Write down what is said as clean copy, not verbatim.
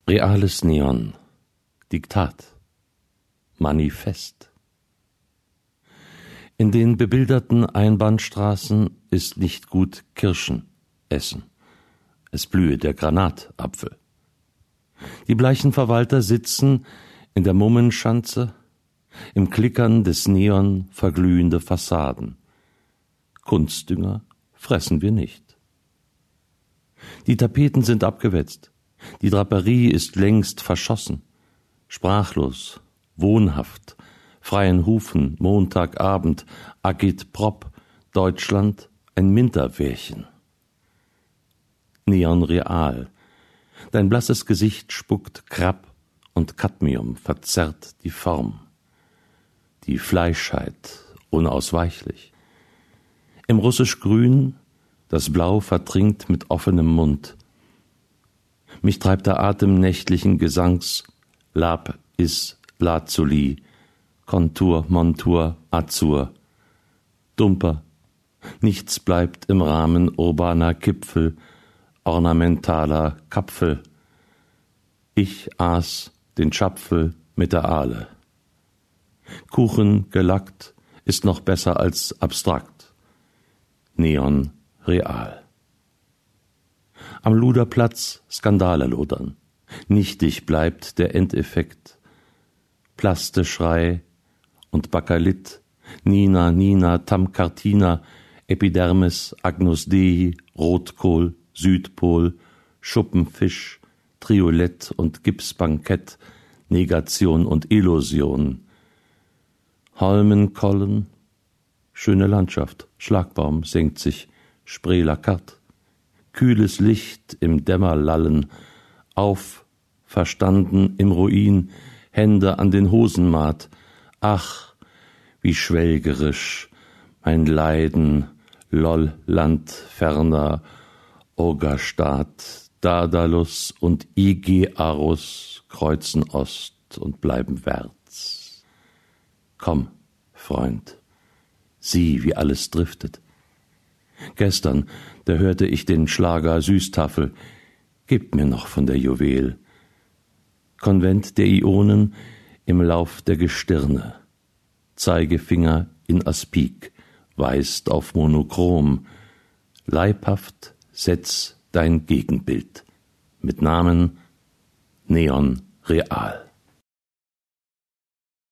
Reales Neon, Diktat, Manifest. In den bebilderten Einbahnstraßen ist nicht gut Kirschen essen. Es blühe der Granatapfel. Die bleichen Verwalter sitzen in der Mummenschanze, im Klickern des Neon verglühende Fassaden. Kunstdünger fressen wir nicht. Die Tapeten sind abgewetzt. Die Draperie ist längst verschossen. Sprachlos, wohnhaft, freien Hufen, Montagabend, Agit Prop, Deutschland, ein Minterwärchen. Neon real. Dein blasses Gesicht spuckt Krabb und Cadmium, verzerrt die Form. Die Fleischheit, unausweichlich. Im Russisch-Grün, das Blau vertrinkt mit offenem Mund. Mich treibt der Atem nächtlichen Gesangs, Lab is Lazuli, Kontur, Montur, Azur. Dumper, nichts bleibt im Rahmen urbaner Kipfel, ornamentaler Kapfel. Ich aß den Schapfel mit der Aale. Kuchen gelackt ist noch besser als abstrakt. Neon real. Am Luderplatz Skandale lodern. Nichtig bleibt der Endeffekt. Plasteschrei und Bakalit, Nina, Tamkartina, Epidermis, Agnus Dei, Rotkohl, Südpol, Schuppenfisch, Triolett und Gipsbankett, Negation und Illusion. Holmenkollen, schöne Landschaft, Schlagbaum senkt sich, Spree-Lacarte. Kühles Licht im Dämmerlallen, verstanden im Ruin, Hände an den Hosenmaat. Ach, wie schwelgerisch mein Leiden, Land ferner, Ogerstaat, Daedalus und Igearus kreuzen Ost und bleiben wärts. Komm, Freund, sieh, wie alles driftet. Gestern, da hörte ich den Schlager Süßtafel, gib mir noch von der Juwel. Konvent der Ionen im Lauf der Gestirne, Zeigefinger in Aspik, weist auf Monochrom, leibhaft setz dein Gegenbild, mit Namen Neon real.